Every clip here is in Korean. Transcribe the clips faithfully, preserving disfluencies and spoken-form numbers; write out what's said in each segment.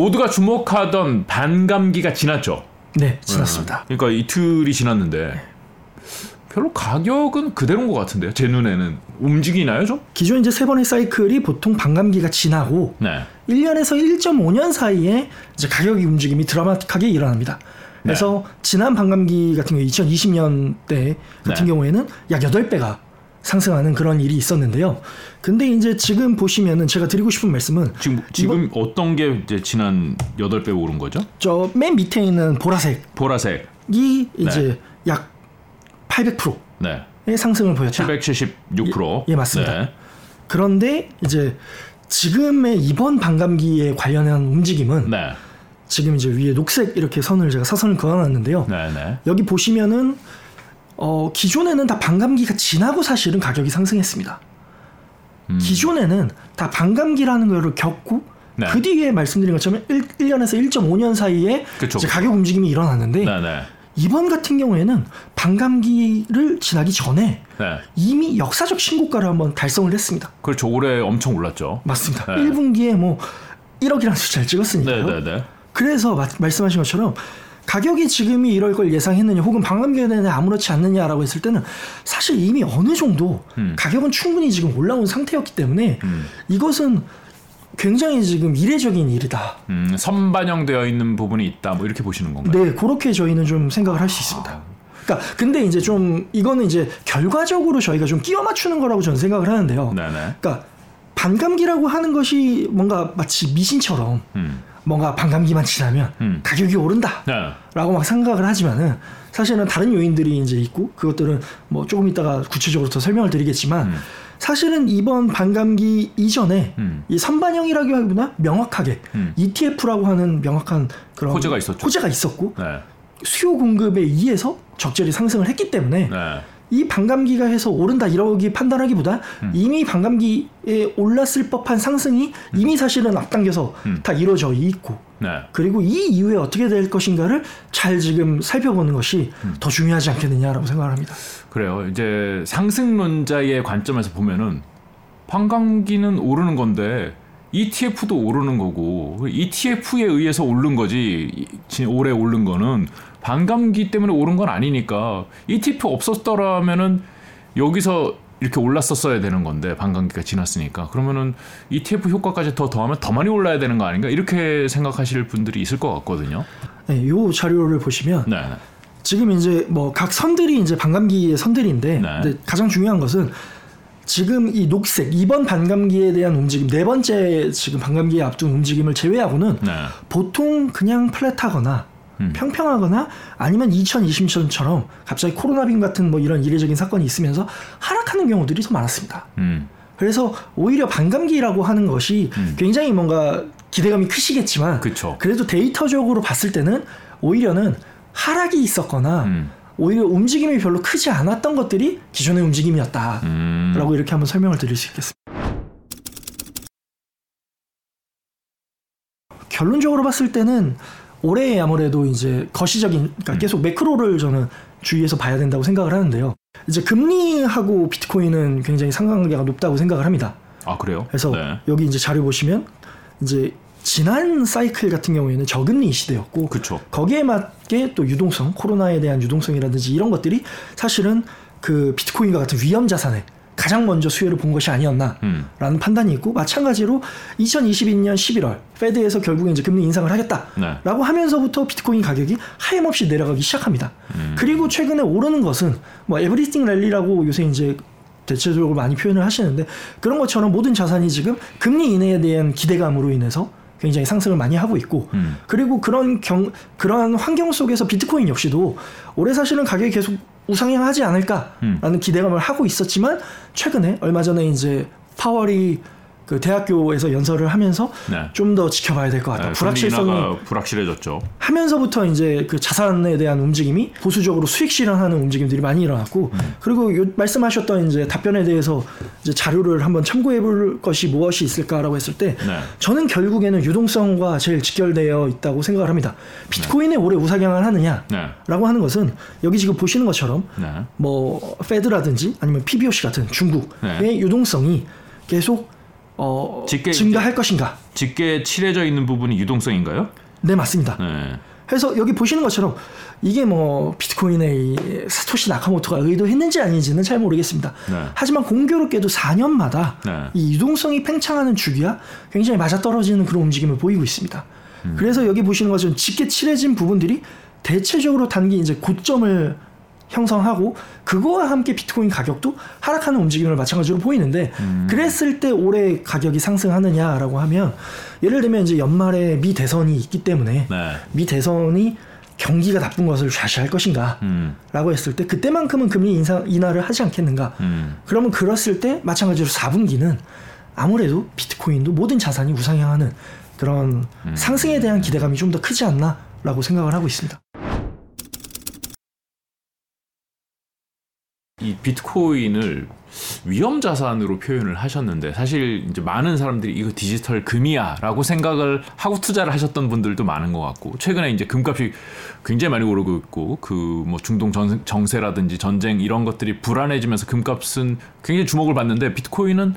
모두가 주목하던 반감기가 지났죠. 네, 지났습니다. 네. 그러니까 이틀이 지났는데 네. 별로 가격은 그대로인 것 같은데요. 제 눈에는 움직이나요 좀? 기존 이제 세 번의 사이클이 보통 반감기가 지나고 네. 일 년에서 일 점 오 년 사이에 이제 가격 움직임이 드라마틱하게 일어납니다. 그래서 네. 지난 반감기 같은 경우 이천이십 년대 같은 네. 경우에는 약 여덟 배가 상승하는 그런 일이 있었는데요. 근데 이제 지금 보시면은 제가 드리고 싶은 말씀은 지금 지금 어떤 게 이제 지난 여덟 배 오른 거죠? 저 맨 밑에 있는 보라색. 보라색이 이제 네. 약 팔백 퍼센트의 네. 상승을 보였다. 칠백칠십육 퍼센트. 예, 예 맞습니다. 네. 그런데 이제 지금의 이번 반감기에 관련한 움직임은 네. 지금 이제 위에 녹색 이렇게 선을 제가 사선을 그어놨는데요. 네, 네. 여기 보시면은 어, 기존에는 다 반감기가 지나고 사실은 가격이 상승했습니다. 음. 기존에는 다 반감기라는 걸 겪고 네. 그 뒤에 말씀드린 것처럼 일 년에서 일 점 오 년 사이에 이제 가격 움직임이 일어났는데 네, 네. 이번 같은 경우에는 반감기를 지나기 전에 네. 이미 역사적 신고가를 한번 달성을 했습니다. 그렇죠. 올해 엄청 올랐죠. 맞습니다. 네. 일 분기에 뭐 일억이라는 숫자를 찍었으니까요. 네, 네, 네. 그래서 마, 말씀하신 것처럼 가격이 지금이 이럴 걸 예상했느냐 혹은 반감기에 대해 아무렇지 않느냐라고 했을 때는 사실 이미 어느 정도 음. 가격은 충분히 지금 올라온 상태였기 때문에 음. 이것은 굉장히 지금 이례적인 일이다. 음, 선반영되어 있는 부분이 있다. 뭐 이렇게 보시는 건가요? 네, 그렇게 저희는 좀 생각을 할 수 있습니다. 아. 그러니까 근데 이제 좀 이거는 이제 결과적으로 저희가 좀 끼워 맞추는 거라고 저는 생각을 하는데요. 네네. 그러니까 반감기라고 하는 것이 뭔가 마치 미신처럼 음. 뭔가 반감기만 지나면 음. 가격이 오른다 네. 라고 막 생각을 하지만은 사실은 다른 요인들이 이제 있고 그것들은 뭐 조금 이따가 구체적으로 더 설명을 드리겠지만 음. 사실은 이번 반감기 이전에 음. 이 선반영이라기보다 명확하게 음. 이티에프라고 하는 명확한 그런 호재가 있었죠. 호재가 있었고 네. 수요 공급에 의해서 적절히 상승을 했기 때문에 네. 이 반감기가 해서 오른다 이러기 판단하기보다 음. 이미 반감기에 올랐을 법한 상승이 음. 이미 사실은 앞당겨서 음. 다 이루어져 있고 네. 그리고 이 이후에 어떻게 될 것인가를 잘 지금 살펴보는 것이 음. 더 중요하지 않겠느냐라고 생각을 합니다. 그래요. 이제 상승론자의 관점에서 보면은 반감기는 오르는 건데 이티에프도 오르는 거고 이티에프에 의해서 오른 거지 올해 오른 거는 반감기 때문에 오른 건 아니니까 이티에프 없었더라면은 여기서 이렇게 올랐었어야 되는 건데 반감기가 지났으니까 그러면은 이티에프 효과까지 더 더하면 더 많이 올라야 되는 거 아닌가 이렇게 생각하실 분들이 있을 것 같거든요. 네, 이 자료를 보시면 네. 지금 이제 뭐 각 선들이 이제 반감기의 선들인데 네. 근데 가장 중요한 것은 지금 이 녹색 이번 반감기에 대한 움직임 네 번째 지금 반감기에 앞둔 움직임을 제외하고는 네. 보통 그냥 플랫하거나 음. 평평하거나 아니면 이천이십 년처럼 갑자기 코로나빈 같은 뭐 이런 이례적인 사건이 있으면서 하락하는 경우들이 더 많았습니다. 음. 그래서 오히려 반감기라고 하는 것이 음. 굉장히 뭔가 기대감이 크시겠지만 그쵸. 그래도 데이터적으로 봤을 때는 오히려는 하락이 있었거나 음. 오히려 움직임이 별로 크지 않았던 것들이 기존의 움직임이었다라고 음. 이렇게 한번 설명을 드릴 수 있겠습니다. 결론적으로 봤을 때는 올해 아무래도 이제 거시적인 그러니까 음. 계속 매크로를 저는 주의해서 봐야 된다고 생각을 하는데요. 이제 금리하고 비트코인은 굉장히 상관관계가 높다고 생각을 합니다. 아 그래요? 그래서 네. 여기 이제 자료 보시면 이제 지난 사이클 같은 경우에는 저금리 시대였고 그쵸. 거기에 맞게 또 유동성, 코로나에 대한 유동성이라든지 이런 것들이 사실은 그 비트코인과 같은 위험 자산에 가장 먼저 수혜를 본 것이 아니었나라는 음. 판단이 있고 마찬가지로 이천이십이 년 십일월 페드에서 결국에 이제 금리 인상을 하겠다라고 네. 하면서부터 비트코인 가격이 하염없이 내려가기 시작합니다. 음. 그리고 최근에 오르는 것은 뭐 에브리띵 랠리라고 요새 이제 대체적으로 많이 표현을 하시는데 그런 것처럼 모든 자산이 지금 금리 인하에 대한 기대감으로 인해서 굉장히 상승을 많이 하고 있고 음. 그리고 그런 경, 그러한 환경 속에서 비트코인 역시도 올해 사실은 가격이 계속 우상향하지 않을까라는 음. 기대감을 하고 있었지만 최근에 얼마 전에 이제 파월이 그 대학교에서 연설을 하면서 네. 좀 더 지켜봐야 될 것 같다. 네, 불확실성이 불확실해졌죠. 하면서부터 이제 그 자산에 대한 움직임이 보수적으로 수익 실현하는 움직임들이 많이 일어났고 음. 그리고 요 말씀하셨던 이제 답변에 대해서 이제 자료를 한번 참고해볼 것이 무엇이 있을까라고 했을 때 네. 저는 결국에는 유동성과 제일 직결되어 있다고 생각을 합니다. 비트코인에 네. 올해 우상향을 하느냐라고 네. 하는 것은 여기 지금 보시는 것처럼 네. 뭐 페드라든지 아니면 피비오씨 같은 중국의 네. 유동성이 계속 어, 짙게 증가할 것인가? 짙게 칠해져 있는 부분이 유동성인가요? 네, 맞습니다. 네. 그래서 여기 보시는 것처럼 이게 뭐 비트코인의 이 사토시 나카모토가 의도했는지 아닌지는 잘 모르겠습니다. 네. 하지만 공교롭게도 사 년마다 네. 이 유동성이 팽창하는 주기와 굉장히 맞아떨어지는 그런 움직임을 보이고 있습니다. 음. 그래서 여기 보시는 것처럼 짙게 칠해진 부분들이 대체적으로 단기 이제 고점을 형성하고 그거와 함께 비트코인 가격도 하락하는 움직임을 마찬가지로 보이는데 음. 그랬을 때 올해 가격이 상승하느냐라고 하면 예를 들면 이제 연말에 미 대선이 있기 때문에 네. 미 대선이 경기가 나쁜 것을 좌시할 것인가 음. 라고 했을 때 그때만큼은 금리 인상, 인하를 하지 않겠는가 음. 그러면 그랬을 때 마찬가지로 사 분기는 아무래도 비트코인도 모든 자산이 우상향하는 그런 음. 상승에 대한 기대감이 좀 더 크지 않나 라고 생각을 하고 있습니다. 이 비트코인을 위험 자산으로 표현을 하셨는데 사실 이제 많은 사람들이 이거 디지털 금이야라고 생각을 하고 투자를 하셨던 분들도 많은 것 같고 최근에 이제 금값이 굉장히 많이 오르고 있고 그 뭐 중동 정, 정세라든지 전쟁 이런 것들이 불안해지면서 금값은 굉장히 주목을 받는데 비트코인은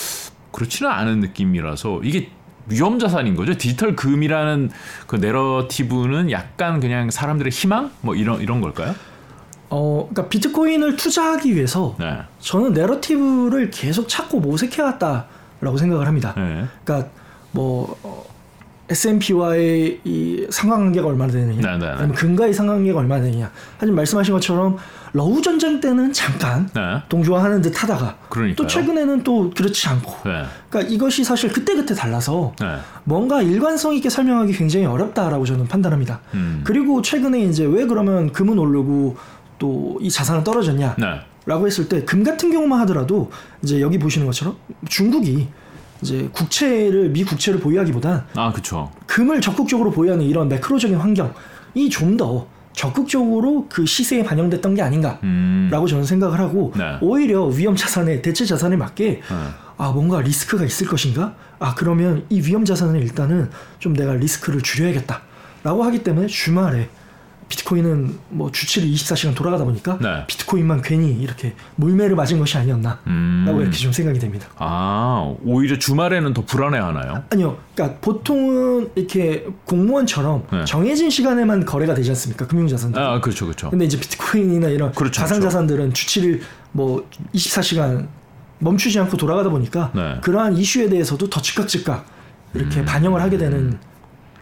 그렇지는 않은 느낌이라서 이게 위험 자산인 거죠. 디지털 금이라는 그 내러티브는 약간 그냥 사람들의 희망 뭐 이런 이런 걸까요? 어, 그러니까 비트코인을 투자하기 위해서 네. 저는 내러티브를 계속 찾고 모색해왔다라고 생각을 합니다. 네. 그러니까 뭐 어, 에스 앤 피와의 이 상관관계가 얼마나 되느냐, 네, 네, 네. 아니면 금과의 상관관계가 얼마나 되느냐. 하지만 말씀하신 것처럼 러우 전쟁 때는 잠깐 네. 동조화하는 듯 하다가 그러니까요. 또 최근에는 또 그렇지 않고. 네. 그러니까 이것이 사실 그때그때 달라서 네. 뭔가 일관성 있게 설명하기 굉장히 어렵다라고 저는 판단합니다. 음. 그리고 최근에 이제 왜 그러면 금은 오르고 또 이 자산은 떨어졌냐? 네. 라고 했을 때 금 같은 경우만 하더라도 이제 여기 보시는 것처럼 중국이 이제 국채를 미 국채를 보유하기보단 아, 그렇죠. 금을 적극적으로 보유하는 이런 매크로적인 환경이 좀 더 적극적으로 그 시세에 반영됐던 게 아닌가라고 음. 저는 생각을 하고 네. 오히려 위험 자산에 대체 자산에 맞게 네. 아 뭔가 리스크가 있을 것인가? 아 그러면 이 위험 자산을 일단은 좀 내가 리스크를 줄여야겠다라고 하기 때문에 주말에 비트코인은 뭐 주치를 이십사 시간 돌아가다 보니까 네. 비트코인만 괜히 이렇게 물매를 맞은 것이 아니었나라고 음. 이렇게 좀 생각이 됩니다. 아, 오히려 주말에는 더 불안해하나요? 아니요, 그러니까 보통은 이렇게 공무원처럼 네. 정해진 시간에만 거래가 되지 않습니까? 금융자산들. 아, 그렇죠, 그렇죠. 근데 이제 비트코인이나 이런 그렇죠, 가상자산들은 주치를 뭐 이십사 시간 멈추지 않고 돌아가다 보니까 네. 그러한 이슈에 대해서도 더 즉각 즉각 이렇게 음. 반영을 하게 되는.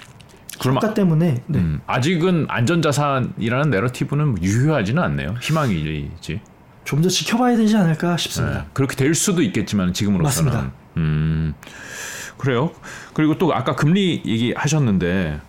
효과 때문에 네. 음, 아직은 안전자산이라는 내러티브는 유효하지는 않네요. 희망이지. 좀 더 지켜봐야 되지 않을까 싶습니다. 네, 그렇게 될 수도 있겠지만 지금으로서는. 맞습니다. 음, 그래요. 그리고 또 아까 금리 얘기하셨는데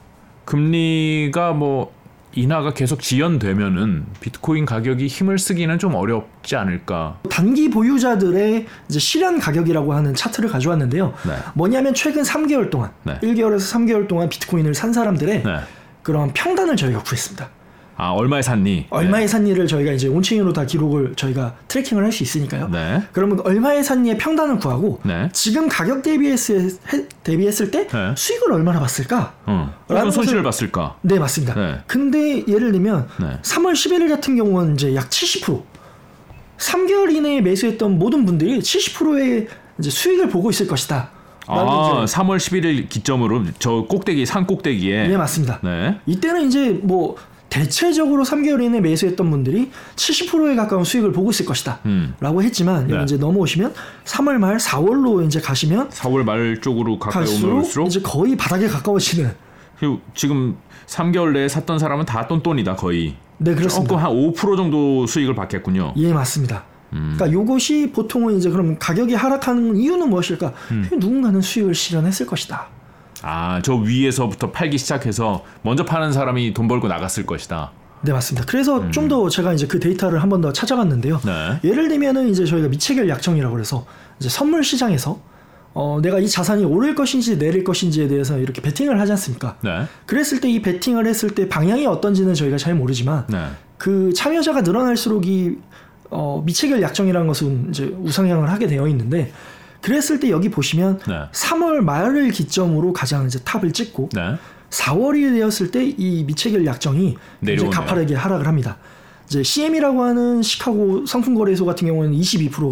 금리가 뭐 인하가 계속 지연되면은 비트코인 가격이 힘을 쓰기는 좀 어렵지 않을까. 단기 보유자들의 이제 실현 가격이라고 하는 차트를 가져왔는데요. 네. 뭐냐면 최근 삼 개월 동안, 네. 일 개월에서 삼 개월 동안 비트코인을 산 사람들의 네. 그런 평단을 저희가 구했습니다. 아, 얼마에 샀니? 얼마에 네. 샀니를 저희가 이제 온체인으로 다 기록을 저희가 트래킹을 할 수 있으니까요. 네. 그러면 얼마에 샀니의 평단을 구하고 네. 지금 가격 대비했을, 대비했을 때 네. 수익을 얼마나 봤을까? 어. 어떤 손실을 봤을까? 네, 맞습니다. 네. 근데 예를 들면 네. 삼월 십일 일 같은 경우는 이제 약 칠십 퍼센트 삼 개월 이내에 매수했던 모든 분들이 칠십 퍼센트의 이제 수익을 보고 있을 것이다. 아, 삼월 십일 일 기점으로 저 꼭대기 산 꼭대기에. 네, 맞습니다. 네. 이때는 이제 뭐 대체적으로 삼 개월 이내에 매수했던 분들이 칠십 퍼센트에 가까운 수익을 보고 있을 것이다. 음. 라고 했지만 네. 이제 넘어오시면 삼월 말 사월로 이제 가시면 사월 말 쪽으로 가까이 갈수록 오면올수록 이제 거의 바닥에 가까워지는. 그리고 지금 삼 개월 내에 샀던 사람은 다 똔똔이다 거의. 네, 그렇습니다. 조금 한 오 퍼센트 정도 수익을 받겠군요. 예, 맞습니다. 음. 그러니까 요것이 보통은 이제 그럼 가격이 하락하는 이유는 무엇일까? 음. 누군가는 수익을 실현했을 것이다. 아, 저 위에서부터 팔기 시작해서 먼저 파는 사람이 돈 벌고 나갔을 것이다. 네, 맞습니다. 그래서 음. 좀 더 제가 이제 그 데이터를 한 번 더 찾아봤는데요. 네. 예를 들면은 이제 저희가 미체결 약정이라고 그래서 이제 선물 시장에서 어, 내가 이 자산이 오를 것인지 내릴 것인지에 대해서 이렇게 베팅을 하지 않습니까? 네. 그랬을 때 이 베팅을 했을 때 방향이 어떤지는 저희가 잘 모르지만 네. 그 참여자가 늘어날수록 이 어, 미체결 약정이라는 것은 이제 우상향을 하게 되어 있는데 그랬을 때 여기 보시면 네. 삼월 말을 기점으로 가장 이제 탑을 찍고 네. 사월이 되었을 때 이 미체결 약정이 굉장히 가파르게 하락을 합니다. 이제 씨엠이라고 하는 시카고 상품거래소 같은 경우는 이십이 퍼센트가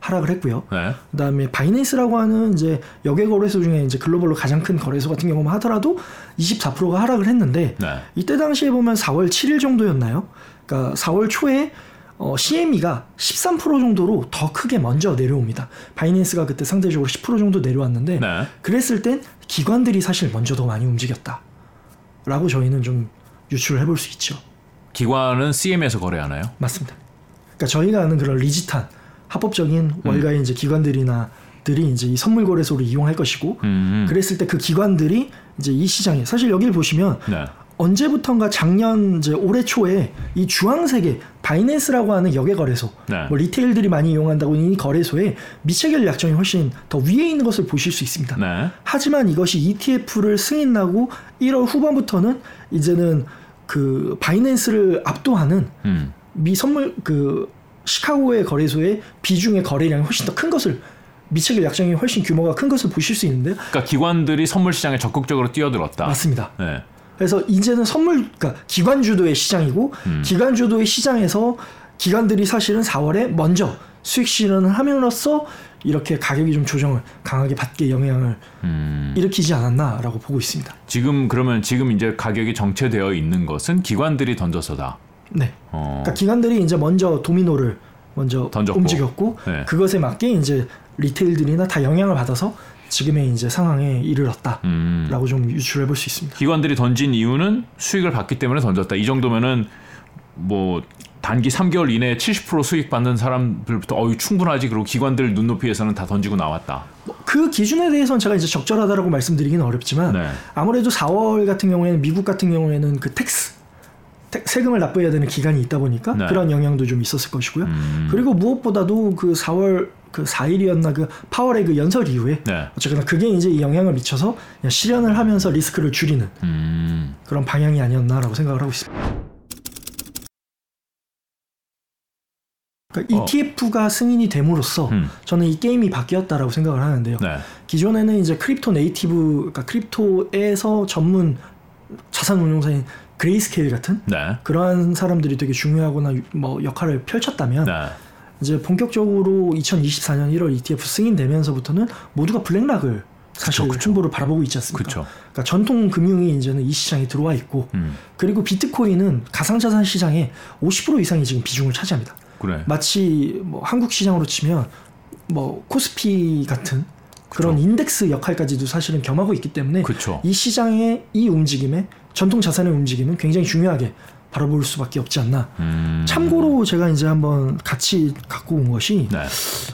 하락을 했고요. 네. 그다음에 바이낸스라고 하는 이제 역외 거래소 중에 이제 글로벌로 가장 큰 거래소 같은 경우만 하더라도 이십사 퍼센트가 하락을 했는데 네. 이때 당시에 보면 사월 칠일 정도였나요? 그러니까 사월 초에 어, 씨엠이가 십삼 퍼센트 정도로 더 크게 먼저 내려옵니다. 바이낸스가 그때 상대적으로 십 퍼센트 정도 내려왔는데 네. 그랬을 땐 기관들이 사실 먼저 더 많이 움직였다라고 저희는 좀 유추를 해볼 수 있죠. 기관은 씨엠에서 거래하나요? 맞습니다. 그러니까 저희가 아는 그런 리지탄 합법적인 월가의 음. 이제 기관들이나 들이 이제 이 선물 거래소를 이용할 것이고 음. 그랬을 때 그 기관들이 이제 이 시장에 사실 여기를 보시면 네. 언제부턴가 작년 이제 올해 초에 이 주황색의 바이낸스라고 하는 역외 거래소, 네. 뭐 리테일들이 많이 이용한다고 이 거래소에 미체결 약정이 훨씬 더 위에 있는 것을 보실 수 있습니다. 네. 하지만 이것이 이티에프를 승인하고 일월 후반부터는 이제는 그 바이낸스를 압도하는 음. 미 선물 그 시카고의 거래소의 비중의 거래량이 훨씬 더 큰 것을 미체결 약정이 훨씬 규모가 큰 것을 보실 수 있는데, 그러니까 기관들이 선물 시장에 적극적으로 뛰어들었다. 맞습니다. 네. 그래서 이제는 선물, 그러니까 기관 주도의 시장이고 음. 기관 주도의 시장에서 기관들이 사실은 사월에 먼저 수익 실현을 함으로써 이렇게 가격이 좀 조정을 강하게 받게 영향을 음. 일으키지 않았나라고 보고 있습니다. 지금 그러면 지금 이제 가격이 정체되어 있는 것은 기관들이 던져서다. 네. 어. 그러니까 기관들이 이제 먼저 도미노를 먼저 던졌고. 움직였고 네. 그것에 맞게 이제 리테일들이나 다 영향을 받아서 지금의 이제 상황에 이르렀다라고 음. 좀 유추해 볼 수 있습니다. 기관들이 던진 이유는 수익을 받기 때문에 던졌다. 이 정도면은 뭐 단기 삼 개월 이내에 칠십 퍼센트 수익 받는 사람들부터 어유 충분하지. 그리고 기관들 눈높이에서는 다 던지고 나왔다. 그 기준에 대해서는 제가 이제 적절하다라고 말씀드리기는 어렵지만 네. 아무래도 사월 같은 경우에는 미국 같은 경우에는 그 텍스 세금을 납부해야 되는 기간이 있다 보니까 네. 그런 영향도 좀 있었을 것이고요. 음. 그리고 무엇보다도 그 사월 그 사 일이었나 그 파월의 그 연설 이후에 네. 어쨌거나 그게 이제 영향을 미쳐서 실현을 하면서 리스크를 줄이는 음. 그런 방향이 아니었나라고 생각을 하고 있습니다. 그러니까 어. 이티에프가 승인이 됨으로써 음. 저는 이 게임이 바뀌었다라고 생각을 하는데요. 네. 기존에는 이제 크립토 네이티브, 그러니까 크립토에서 전문 자산 운용사인 그레이스케일 같은 네. 그러한 사람들이 되게 중요하거나 뭐 역할을 펼쳤다면 네. 이제 본격적으로 이천이십사 년 일월 이티에프 승인되면서부터는 모두가 블랙락을 사실 그쵸, 그쵸. 홍보를 바라보고 있지 않습니까? 그쵸. 그러니까 전통 금융이 이제는 이 시장에 들어와 있고 음. 그리고 비트코인은 가상자산 시장의 오십 퍼센트 이상이 지금 비중을 차지합니다. 그래. 마치 뭐 한국 시장으로 치면 뭐 코스피 같은 그런 그쵸. 인덱스 역할까지도 사실은 겸하고 있기 때문에 그쵸. 이 시장의 이 움직임에 전통 자산의 움직임은 굉장히 중요하게 바라볼 수밖에 없지 않나. 음. 참고로 제가 이제 한번 같이 갖고 온 것이 네.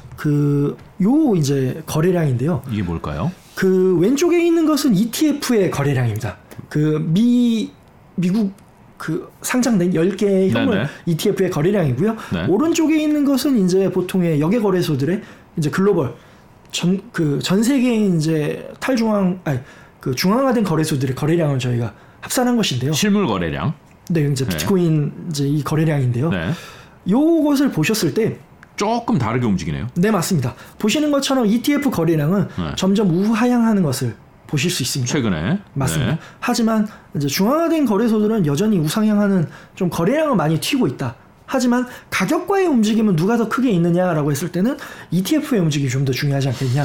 그 요 이제 거래량인데요. 이게 뭘까요? 그 왼쪽에 있는 것은 이티에프의 거래량입니다. 그 미 미국 그 상장된 열 개의 현물 네네. 이티에프의 거래량이고요. 네. 오른쪽에 있는 것은 이제 보통의 역외 거래소들의 이제 글로벌 전 그 전 세계에 이제 탈중앙 아니 그 중앙화된 거래소들의 거래량을 저희가 합산한 것인데요. 실물 거래량. 네, 이제 비트코인 네. 이제 이 거래량인데요. 네. 요것을 보셨을 때 조금 다르게 움직이네요. 네, 맞습니다. 보시는 것처럼 이티에프 거래량은 네. 점점 우하향하는 것을 보실 수 있습니다. 최근에 맞습니다. 네. 하지만 이제 중앙화된 거래소들은 여전히 우상향하는 좀 거래량을 많이 튀고 있다. 하지만 가격과의 움직임은 누가 더 크게 있느냐라고 했을 때는 이티에프의 움직임이 좀 더 중요하지 않겠냐.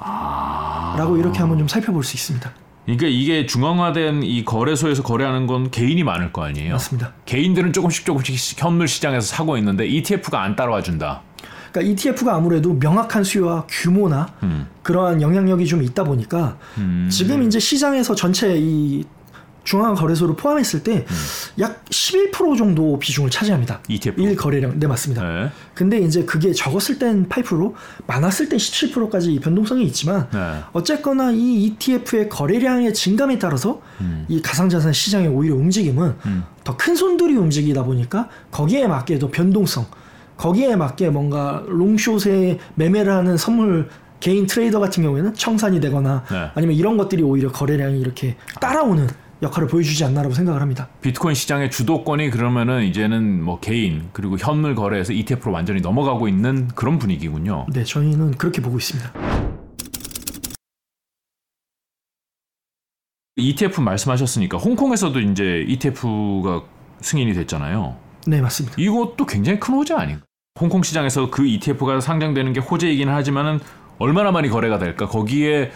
아... 라고 이렇게 한번 좀 살펴볼 수 있습니다. 그러니까 이게 중앙화된 이 거래소에서 거래하는 건 개인이 많을 거 아니에요. 맞습니다. 개인들은 조금씩 조금씩 현물 시장에서 사고 있는데 이티에프가 안 따라와 준다. 그러니까 이티에프가 아무래도 명확한 수요와 규모나 음. 그러한 영향력이 좀 있다 보니까 음. 지금 이제 시장에서 전체 이 중앙 거래소를 포함했을 때 약 음. 십일 퍼센트 정도 비중을 차지합니다. 이티에프 일 거래량. 네, 맞습니다. 네. 근데 이제 그게 적었을 땐 팔 퍼센트, 많았을 땐 십칠 퍼센트까지 변동성이 있지만 네. 어쨌거나 이 이티에프의 거래량의 증감에 따라서 음. 이 가상자산 시장의 오히려 움직임은 음. 더 큰 손들이 움직이다 보니까 거기에 맞게 더 변동성, 거기에 맞게 뭔가 롱숏에 매매를 하는 선물 개인 트레이더 같은 경우에는 청산이 되거나 네. 아니면 이런 것들이 오히려 거래량이 이렇게 따라오는 역할을 보여주지 않나라고 생각을 합니다. 비트코인 시장의 주도권이 그러면은 이제는 뭐 개인 그리고 현물 거래에서 이티에프로 완전히 넘어가고 있는 그런 분위기군요. 네, 저희는 그렇게 보고 있습니다. 이티에프 말씀하셨으니까 홍콩에서도 이제 이티에프가 승인이 됐잖아요. 네, 맞습니다. 이것도 굉장히 큰 호재 아닌가요? 홍콩 시장에서 그 이티에프가 상장되는 게 호재이기는 하지만은 얼마나 많이 거래가 될까? 거기에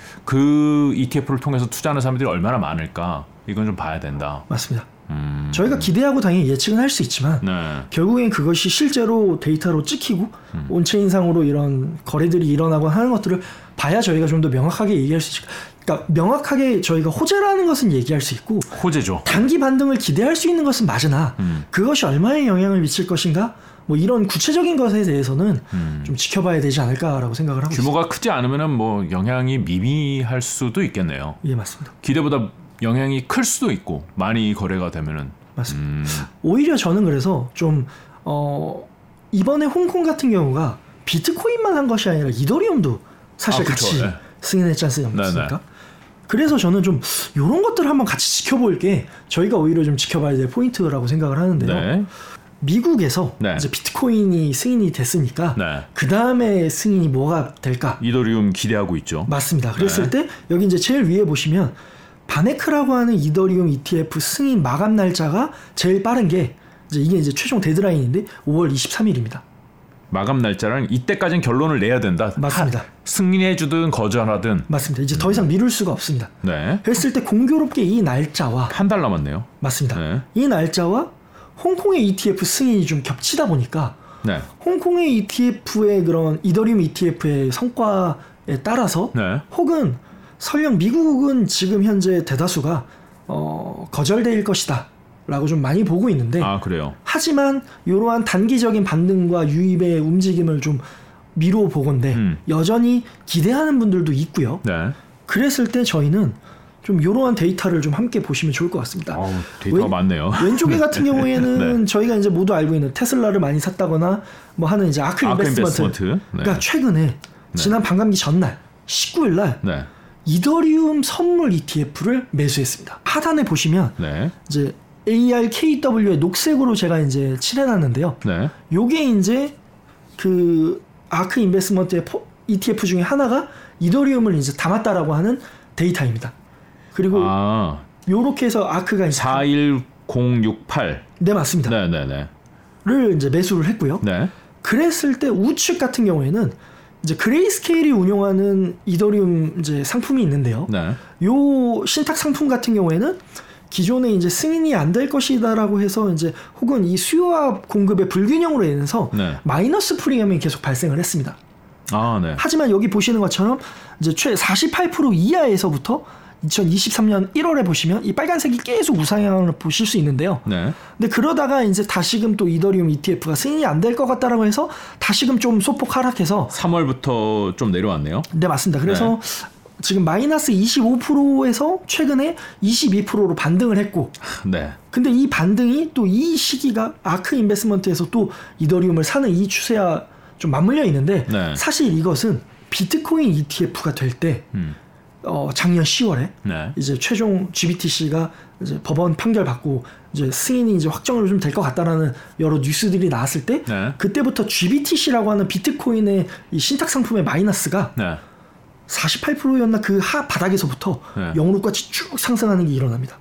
그 이티에프를 통해서 투자하는 사람들이 얼마나 많을까? 이건 좀 봐야 된다. 맞습니다. 음. 저희가 기대하고 당연히 예측은 할 수 있지만 네. 결국엔 그것이 실제로 데이터로 찍히고 음. 온체인상으로 이런 거래들이 일어나고 하는 것들을 봐야 저희가 좀 더 명확하게 얘기할 수 있을. 그러니까 명확하게 저희가 호재라는 것은 얘기할 수 있고 호재죠. 단기 반등을 기대할 수 있는 것은 맞으나 음. 그것이 얼마의 영향을 미칠 것인가? 뭐 이런 구체적인 것에 대해서는 음. 좀 지켜봐야 되지 않을까라고 생각을 하고 규모가 있습니다. 크지 않으면은 뭐 영향이 미미할 수도 있겠네요. 예, 맞습니다. 기대보다 영향이 클 수도 있고 많이 거래가 되면은 맞습니다. 음. 오히려 저는 그래서 좀 어, 이번에 홍콩 같은 경우가 비트코인만 한 것이 아니라 이더리움도 사실 아, 같이 네. 승인했지 않습니까? 그래서 저는 좀 이런 것들을 한번 같이 지켜볼 게 저희가 오히려 좀 지켜봐야 될 포인트라고 생각을 하는데요. 네. 미국에서 네. 이제 비트코인이 승인이 됐으니까 네. 그 다음에 승인이 뭐가 될까? 이더리움 기대하고 있죠. 맞습니다. 그랬을 네. 때 여기 이제 제일 위에 보시면 바네크라고 하는 이더리움 이티에프 승인 마감 날짜가 제일 빠른 게 이제 이게 이제 최종 데드라인인데 오월 이십삼일입니다. 마감 날짜는 이때까지는 결론을 내야 된다. 맞습니다. 하, 승인해주든 거절하든. 맞습니다. 이제 더 이상 미룰 수가 없습니다. 네. 했을 때 공교롭게 이 날짜와 한 달 남았네요. 맞습니다. 네. 이 날짜와 홍콩의 이티에프 승인이 좀 겹치다 보니까 네. 홍콩의 이티에프의 그런 이더리움 이티에프의 성과에 따라서 네. 혹은 설령 미국은 지금 현재 대다수가 어, 거절될 것이다 라고 좀 많이 보고 있는데 아 그래요. 하지만 이러한 단기적인 반등과 유입의 움직임을 좀 미뤄 보건대 음. 여전히 기대하는 분들도 있고요. 네. 그랬을 때 저희는 좀 이러한 데이터를 좀 함께 보시면 좋을 것 같습니다. 어우, 데이터가 왼, 많네요. 왼쪽에 같은 경우에는 네. 저희가 이제 모두 알고 있는 테슬라를 많이 샀다거나 뭐 하는 이제 아크, 아크 인베스트먼트. 인베스트먼트. 네. 그러니까 최근에 네. 지난 반감기 전날 십구일 날 네. 이더리움 선물 이티에프를 매수했습니다. 하단에 보시면 네. 이제 에이알케이더블유의 녹색으로 제가 이제 칠해놨는데요. 네. 요게 이제 그 아크 인베스트먼트의 이티에프 중에 하나가 이더리움을 이제 담았다라고 하는 데이터입니다. 그리고 아. 요렇게 해서 아크가 이제 사일공육팔 네 맞습니다. 네네네. 를 이제 매수를 했고요. 네. 그랬을 때 우측 같은 경우에는 이제 그레이스케일이 운용하는 이더리움 이제 상품이 있는데요. 네. 요 신탁 상품 같은 경우에는 기존에 이제 승인이 안 될 것이다라고 해서 이제 혹은 이 수요와 공급의 불균형으로 인해서 네. 마이너스 프리미엄이 계속 발생을 했습니다. 아, 네. 하지만 여기 보시는 것처럼 이제 최 사십팔 퍼센트 이하에서부터 이천이십삼년 일월에 보시면 이 빨간색이 계속 우상향을 보실 수 있는데요. 네. 근데 그러다가 이제 다시금 또 이더리움 이티에프가 승인이 안 될 것 같다라고 해서 다시금 좀 소폭 하락해서 삼월부터 좀 내려왔네요. 네, 맞습니다. 그래서 네. 지금 마이너스 이십오 퍼센트에서 최근에 이십이 퍼센트로 반등을 했고 네. 근데 이 반등이 또 이 시기가 아크 인베스트먼트에서 또 이더리움을 사는 이 추세와 좀 맞물려 있는데 네. 사실 이것은 비트코인 이티에프가 될 때 음. 어, 작년 시월에 네. 이제 최종 지비티씨가 이제 법원 판결 받고 이제 승인이 이제 확정으로 좀 될 것 같다라는 여러 뉴스들이 나왔을 때 네. 그때부터 지비티씨라고 하는 비트코인의 이 신탁 상품의 마이너스가 네. 사십팔 퍼센트였나 그 하 바닥에서부터 네. 영으로까지 쭉 상승하는 게 일어납니다.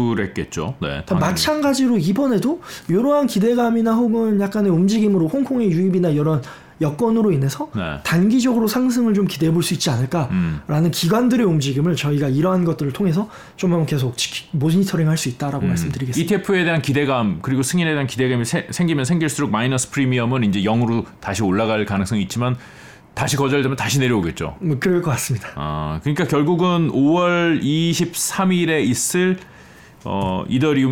그랬겠죠. 네, 마찬가지로 이번에도 이러한 기대감이나 혹은 약간의 움직임으로 홍콩의 유입이나 이런 여건으로 인해서 네. 단기적으로 상승을 좀 기대해 볼 수 있지 않을까라는 음. 기관들의 움직임을 저희가 이러한 것들을 통해서 좀 계속 지키, 모니터링 할 수 있다라고 음. 말씀드리겠습니다. 이티에프에 대한 기대감 그리고 승인에 대한 기대감이 세, 생기면 생길수록 마이너스 프리미엄은 이제 영으로 다시 올라갈 가능성이 있지만 다시 거절되면 다시 내려오겠죠. 뭐 그럴 것 같습니다. 아, 그러니까 결국은 오월 이십삼일에 있을 어, 이더리움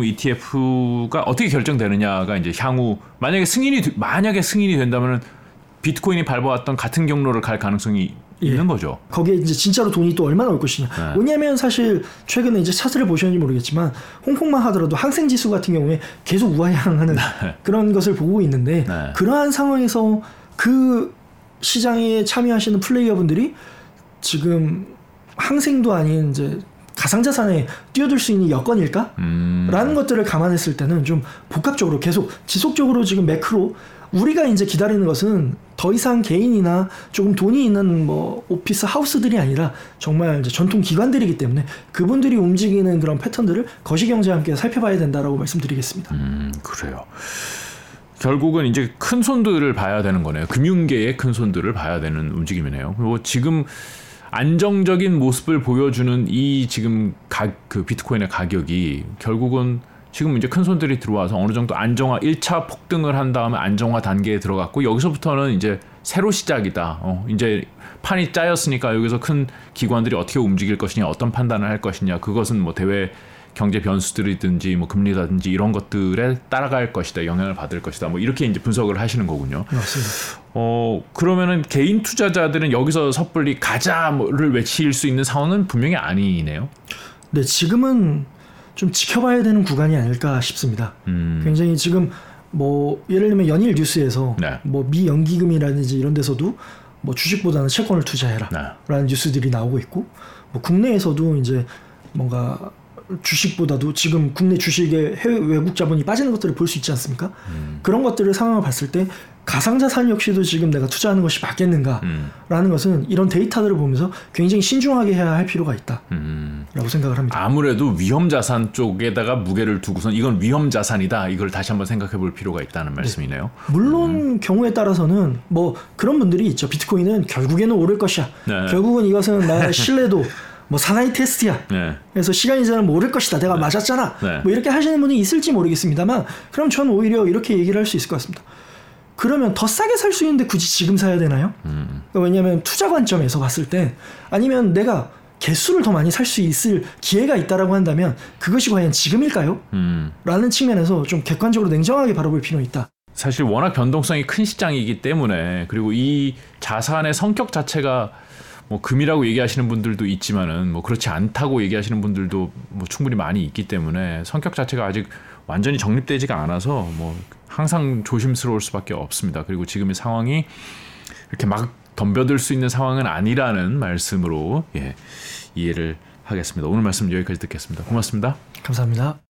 이티에프가 어떻게 결정되느냐가 이제 향후 만약에 승인이 만약에 승인이 된다면은 비트코인이 밟아왔던 같은 경로를 갈 가능성이 예. 있는 거죠. 거기에 이제 진짜로 돈이 또 얼마나 올 것이냐. 네. 왜냐하면 사실 최근에 이제 차트를 보셨는지 모르겠지만 홍콩만 하더라도 항생 지수 같은 경우에 계속 우하향하는 네. 그런 것을 보고 있는데 네. 그러한 상황에서 그 시장에 참여하시는 플레이어분들이 지금 항생도 아닌 이제 가상자산에 뛰어들 수 있는 여건일까? 음. 라는 것들을 감안했을 때는 좀 복합적으로 계속 지속적으로 지금 매크로 우리가 이제 기다리는 것은 더 이상 개인이나 조금 돈이 있는 뭐 오피스 하우스들이 아니라 정말 이제 전통 기관들이기 때문에 그분들이 움직이는 그런 패턴들을 거시경제와 함께 살펴봐야 된다라고 말씀드리겠습니다. 음, 그래요. 결국은 이제 큰 손들을 봐야 되는 거네요. 금융계의 큰 손들을 봐야 되는 움직임이네요. 그리고 지금 안정적인 모습을 보여주는 이 지금 가, 그 비트코인의 가격이 결국은 지금 이제 큰 손들이 들어와서 어느 정도 안정화 일 차 폭등을 한 다음에 안정화 단계에 들어갔고 여기서부터는 이제 새로 시작이다. 어, 이제 판이 짜였으니까 여기서 큰 기관들이 어떻게 움직일 것이냐, 어떤 판단을 할 것이냐, 그것은 뭐 대외 경제 변수들이든지 뭐 금리라든지 이런 것들에 따라갈 것이다, 영향을 받을 것이다, 뭐 이렇게 이제 분석을 하시는 거군요. 맞습니다. 어 그러면은 개인 투자자들은 여기서 섣불리 가자를 외칠 수 있는 상황은 분명히 아니네요. 네, 지금은 좀 지켜봐야 되는 구간이 아닐까 싶습니다. 음. 굉장히 지금 뭐 예를 들면 연일 뉴스에서 네. 뭐 미연기금이라든지 이런 데서도 뭐 주식보다는 채권을 투자해라라는 네. 뉴스들이 나오고 있고, 뭐 국내에서도 이제 뭔가 주식보다도 지금 국내 주식에 해외 외국 자본이 빠지는 것들을 볼 수 있지 않습니까? 음. 그런 것들을 상황을 봤을 때 가상자산 역시도 지금 내가 투자하는 것이 맞겠는가라는 음. 것은 이런 데이터들을 보면서 굉장히 신중하게 해야 할 필요가 있다라고 음. 생각을 합니다. 아무래도 위험자산 쪽에다가 무게를 두고선 이건 위험자산이다, 이걸 다시 한번 생각해 볼 필요가 있다는 말씀이네요. 네. 물론 음. 경우에 따라서는 뭐 그런 분들이 있죠. 비트코인은 결국에는 오를 것이야. 네. 결국은 이것은 나의 신뢰도 뭐 사나이 테스트야. 네. 그래서 시간이 지나면 오를 것이다. 내가 네. 맞았잖아. 네. 뭐 이렇게 하시는 분이 있을지 모르겠습니다만, 그럼 저는 오히려 이렇게 얘기를 할 수 있을 것 같습니다. 그러면 더 싸게 살 수 있는데 굳이 지금 사야 되나요? 음. 그러니까 왜냐하면 투자 관점에서 봤을 때, 아니면 내가 개수를 더 많이 살 수 있을 기회가 있다라고 한다면 그것이 과연 지금일까요? 음. 라는 측면에서 좀 객관적으로 냉정하게 바라볼 필요는 있다. 사실 워낙 변동성이 큰 시장이기 때문에, 그리고 이 자산의 성격 자체가 뭐 금이라고 얘기하시는 분들도 있지만은 뭐 그렇지 않다고 얘기하시는 분들도 뭐 충분히 많이 있기 때문에 성격 자체가 아직 완전히 정립되지가 않아서 뭐 항상 조심스러울 수밖에 없습니다. 그리고 지금의 상황이 이렇게 막 덤벼들 수 있는 상황은 아니라는 말씀으로 예, 이해를 하겠습니다. 오늘 말씀 여기까지 듣겠습니다. 고맙습니다. 감사합니다.